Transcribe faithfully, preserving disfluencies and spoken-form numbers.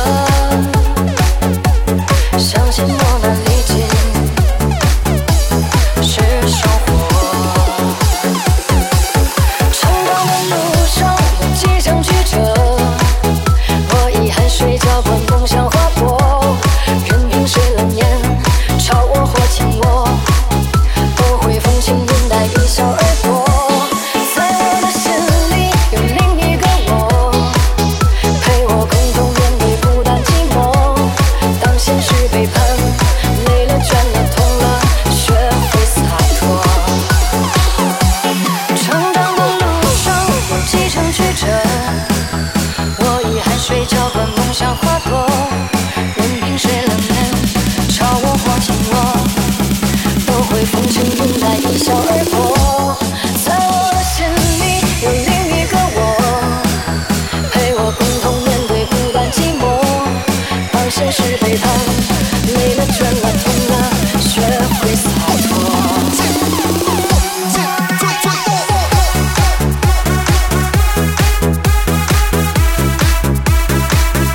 相信磨难历尽是收获。成长的路上有几张曲折，我遗憾睡觉惯梦想划破，任凭谁冷眼嘲我或轻我，不会风轻云淡一笑而过。在我的心里有另一个我，陪我共同面对孤单寂寞。当现实背叛，累了倦了痛了，学会洒脱。成长的路上有几程曲折，我遗憾睡觉惯梦想划破。